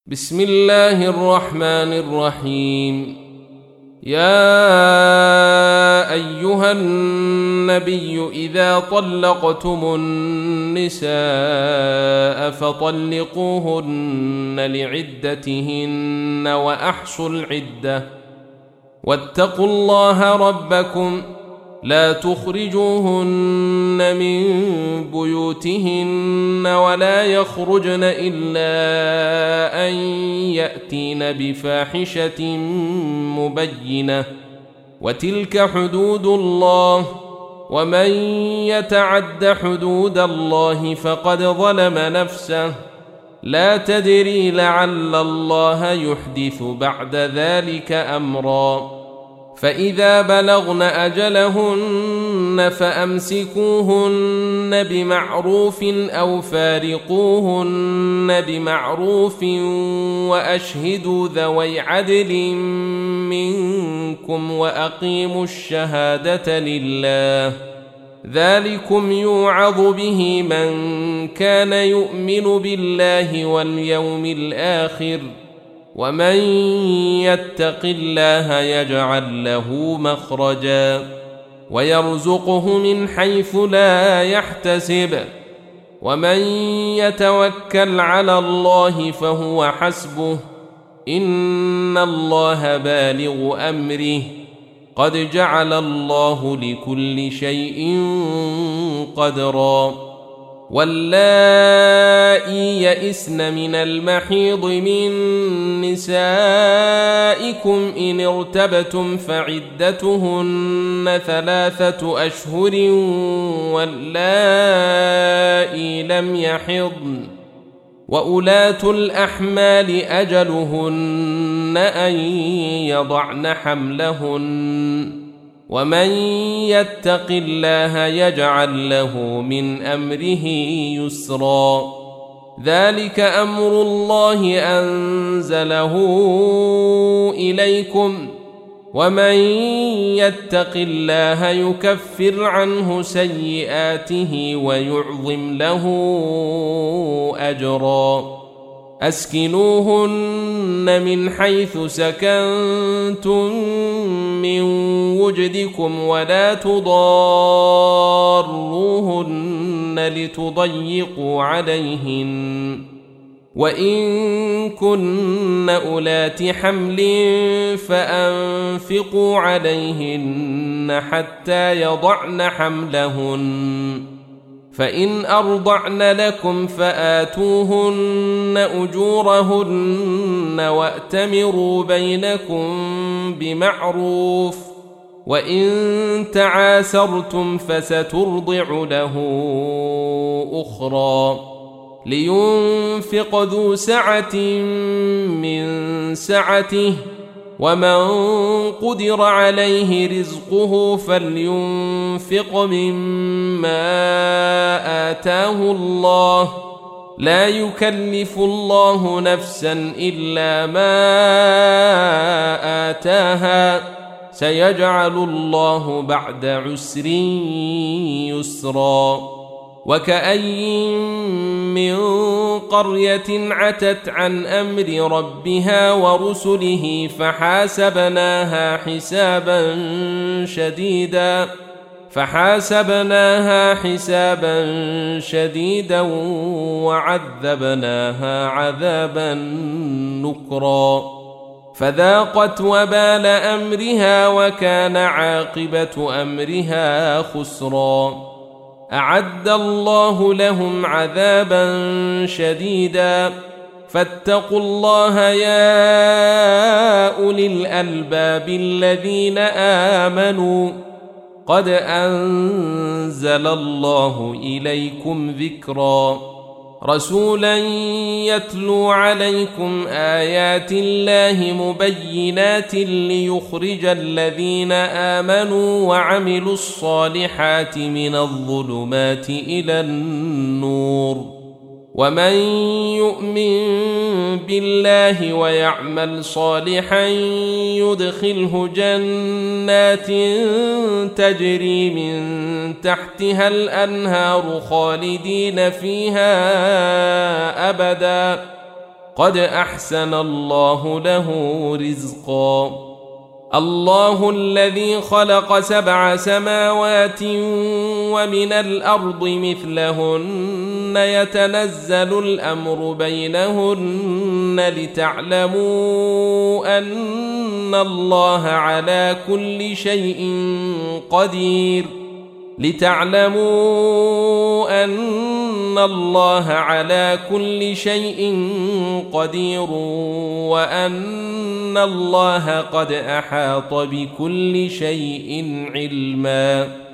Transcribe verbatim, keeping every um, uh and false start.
بسم الله الرحمن الرحيم. يا أيها النبي إذا طلقتم النساء فطلقوهن لعدتهن وأحصوا العدة واتقوا الله ربكم لا تخرجوهن من بيوتهن ولا يخرجن إلا أن يأتين بفاحشة مبينة وتلك حدود الله ومن يتعد حدود الله فقد ظلم نفسه لا تدري لعل الله يحدث بعد ذلك أمرا. فإذا بلغن أجلهن فأمسكوهن بمعروف أو فارقوهن بمعروف وأشهدوا ذوي عدل منكم وأقيموا الشهادة لله ذلكم يوعظ به من كان يؤمن بالله واليوم الآخر ومن يتق الله يجعل له مخرجا ويرزقه من حيث لا يحتسب ومن يتوكل على الله فهو حسبه إن الله بالغ أمره قد جعل الله لكل شيء قدرا. واللائي يئسن من المحيض من نسائكم إن ارتبتم فعدتهن ثلاثة أشهر واللائي لم يحضن وأولاة الأحمال أجلهن أن يضعن حملهن ومن يتق الله يجعل له من أمره يسرا. ذلك أمر الله أنزله إليكم ومن يتق الله يكفر عنه سيئاته ويعظم له أجرا. أسكنوهن من حيث سكنتم من وجدكم ولا تضاروهن لتضيقوا عليهن وإن كن أولات حمل فأنفقوا عليهن حتى يضعن حملهن فإن أرضعن لكم فآتوهن أجورهن وأتمروا بينكم بمعروف وإن تعاسرتم فسترضع له أخرى لينفق ذو سعة من سعته ومن قدر عليه رزقه فلينفق مما آتاه الله لا يكلف الله نفسا إلا ما آتاها سيجعل الله بعد عسر يسرا. وكأين من قرية عتت عن أمر ربها ورسله فحاسبناها حسابا شديدا فحاسبناها حسابا شديدا وعذبناها عذابا نكرا فذاقت وبال أمرها وكان عاقبة أمرها خسرا. أعد الله لهم عذابا شديدا فاتقوا الله يا أولي الألباب الذين آمنوا قد أنزل الله إليكم ذكرا رسولا يتلو عليكم آيات الله مبينات ليخرج الذين آمنوا وعملوا الصالحات من الظلمات إلى النور ومن يؤمن بالله ويعمل صالحا يدخله جنات تجري من تحتها الأنهار خالدين فيها أبدا قد أحسن الله له رزقا. الله الذي خلق سبع سماوات ومن الأرض مثلهن يتنزل الأمر بينهن لتعلموا أن الله على كل شيء قدير لتعلموا أن الله على كل شيء قدير وأن الله قد أحاط بكل شيء علما.